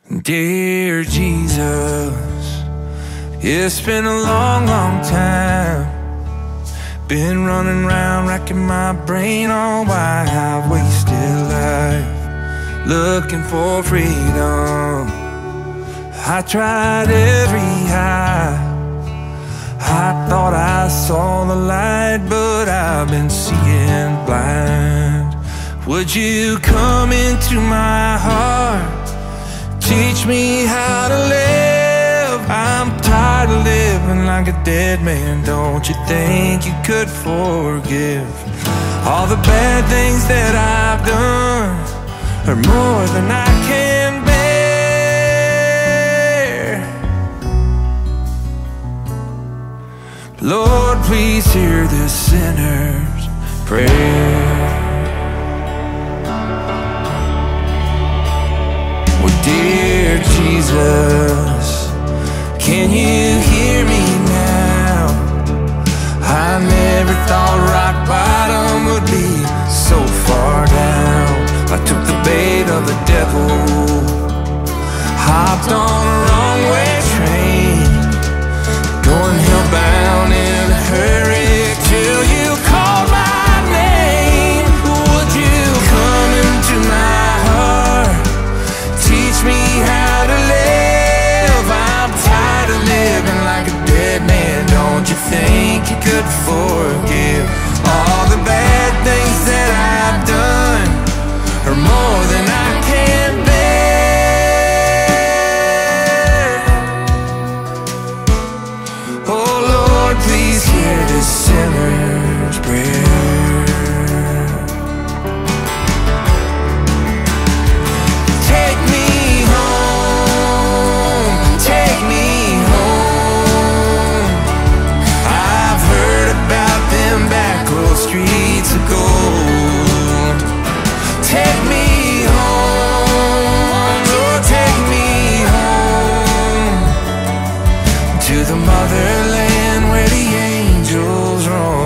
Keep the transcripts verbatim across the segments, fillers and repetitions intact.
Dear Jesus, it's been a long, long time. Been running around racking my brain on why I've wasted life looking for freedom. I tried every high, I thought I saw the light, but I've been seeing blind. Would you come into my heart? Teach me how to live. I'm tired of living like a dead man. Don't you think you could forgive all the bad things that I've done are more than I can bear? Lord, please hear this sinner's prayer. Dear Jesus, can you hear me now? I never thought rock bottom would be so far down. I took the bait of the devil, hopped on a wrong way train, going hellbound in a hurry till you called my name. Would you come into my heart? Teach me how to live. I'm tired of living like a dead man. Don't you think you could forgive all the bad things that I've done are more than I can bear? Oh Lord, please hear this sinner's prayer. Streets of gold. Take me home, Lord, take me home to the motherland where the angels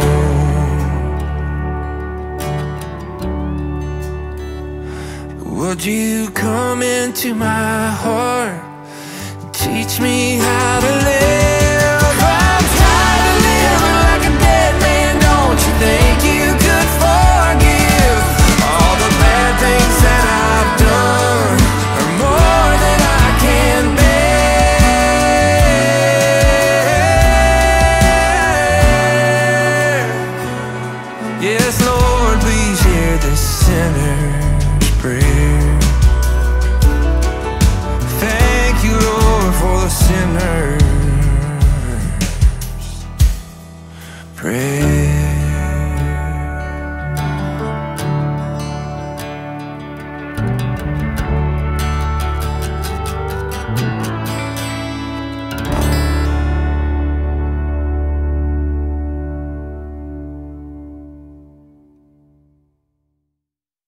roam. Would you come into my heart? Teach me how to live. I'm tired of living like a dead man. Don't you think you could forgive all the bad things that I've done are more than I can bear? Yes, Lord, please hear this sinner's prayer. Thank you, Lord, for the sinner's prayer.